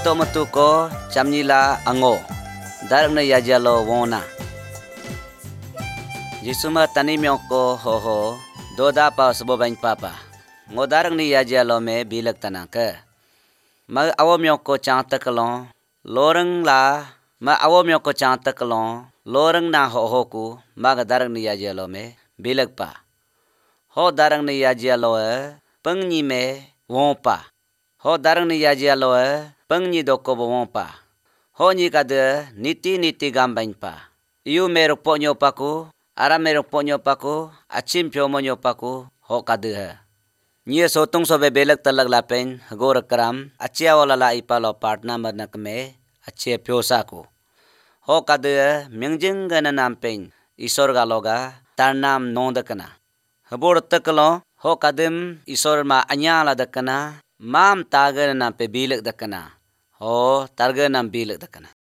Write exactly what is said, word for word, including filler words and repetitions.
to matu ko chamnila ango. Darang na yajalo wona. Jisuma tani myoko ho ho. Doda pa subobain papa. Ngodarang ni yajalo me bilag tanang ke. Mag awo myoko chang takalong. Loreng la. Ma awo myoko chang takalong. Loreng na ho ho ku. Mag darang ni yajalo me bilag pa. Ho darang ni yajalo e. Pengni me wong pa. Ho darang ni yajalo e. Pengni doko wong pa. Ho ni kade niti niti gambain pa. Iu merok po nyo paku. Ara merok po nyo paku. Achim pyo mo nyo paku. Ho kade he. Nye sotong sobe belag talag lapen. Hagor kram. Achia wala la ipa lo partner madnak me. Achia pyo saku. Ho kade mingjeng gana nampen. Isor galoga. Tarnam nong dakana. Habor takalo. Ho kadem isor ma anyala dakana. Mam taga nampe bilag dakana. Ho targa nam bilag dakana.